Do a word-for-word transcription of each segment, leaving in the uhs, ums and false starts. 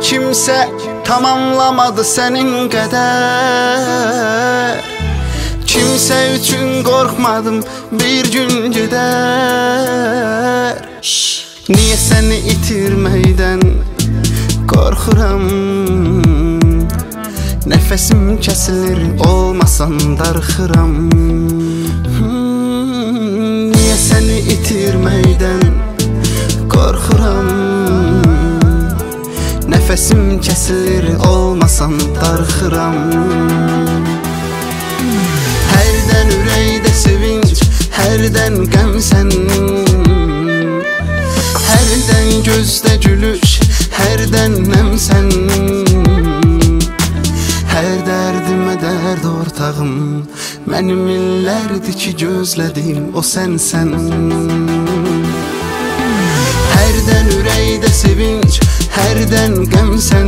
kimse tamamlamadı senin kadar. Kimse üçün korkmadım bir gün gider. Niye seni itirmeyden korkuram? Nefesim kesilir olmasan darxıram. hmm, Niye seni itirmeyden korkuram? Nefesim kesilir olmasan darxıram. Hərdən ürəkdə sevinç, hərdən qəm sən. Hərdən gözdə gülüş, hərdən nəm sən. Hər dərdimə dərd ortağım, mənim illərdir ki gözlədim o sənsən. Hərdən ürəkdə sevinç, hərdən qəm sən.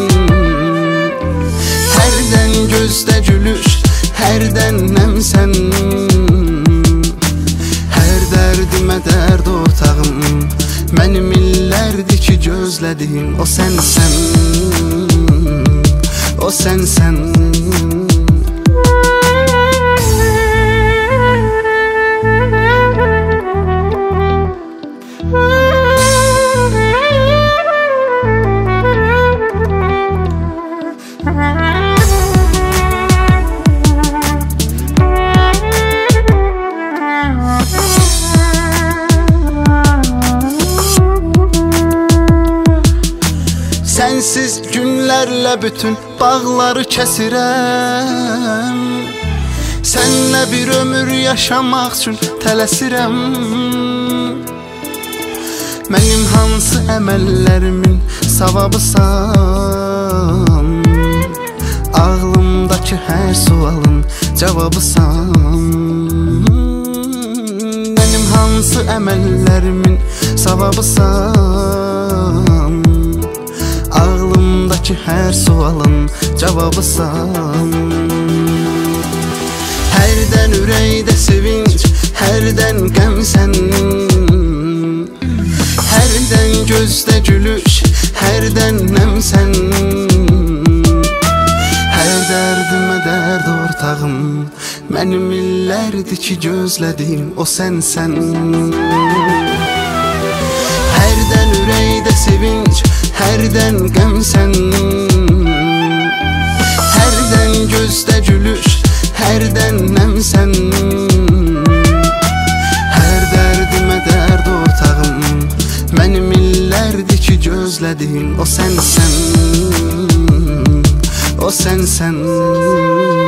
Hərdən gözdə gülüş, hərdən nəm sən. Hər dərdimə dərd ortağım, mənim illərdir ki gözlədim o sənsən. O sənsən. Sensiz günlərlə bütün bağları kəsirəm. Sənlə bir ömür yaşamaq üçün tələsirəm. Mənim hansı əməllərimin savabısan? Ağlımdakı hər sualın cavabısan. Mənim hansı əməllərimin savabısan? Ağlımdakı hər sualın cavabısan. Hərdən ürəkdə sevinç, hərdən qəm sən. Hərdən gözdə gülüş, hərdən nəm sən. Hər dərdimə dərd ortağım, mənim illərdir ki gözlədim o sənsən. Hərdən ürəkdə sevinç, hərdən qəm sən. Hərdən gözdə gülüş, hərdən nəm sən. Hər dərdimə dərd ortağım, mənim illərdir ki gözlədim o sənsən. O sənsən.